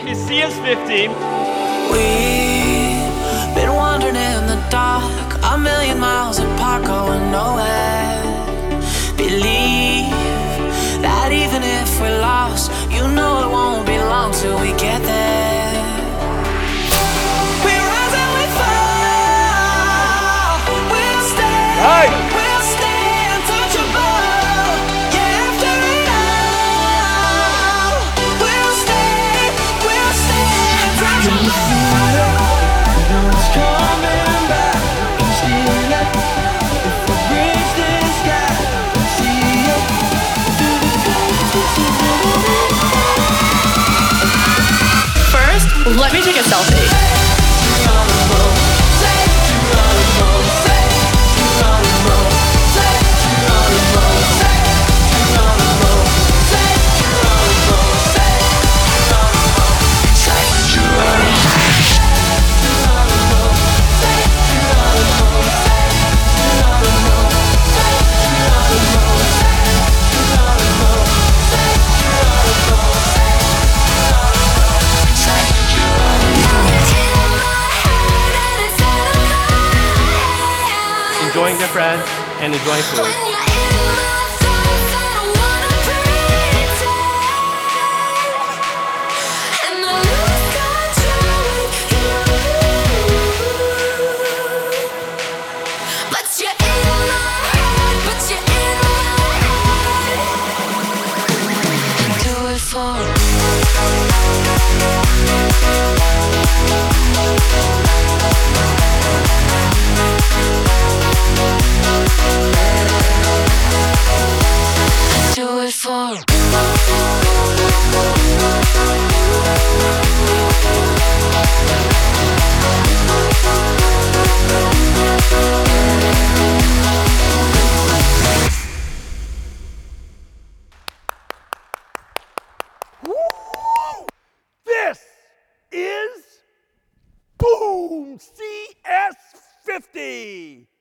you see us 50. We've been wandering in the dark, a million miles apart, going nowhere. Believe that even if we're lost, you know it won't be long till we get there. We rise and we fall, we'll stay, we'll stay untouchable. Yeah, after it all, we'll stay untouchable. It's coming back. Can steal it if we bridge this gap and see it through the First, let me take a selfie. Enjoying their friends and enjoying food. This is Boom CS50.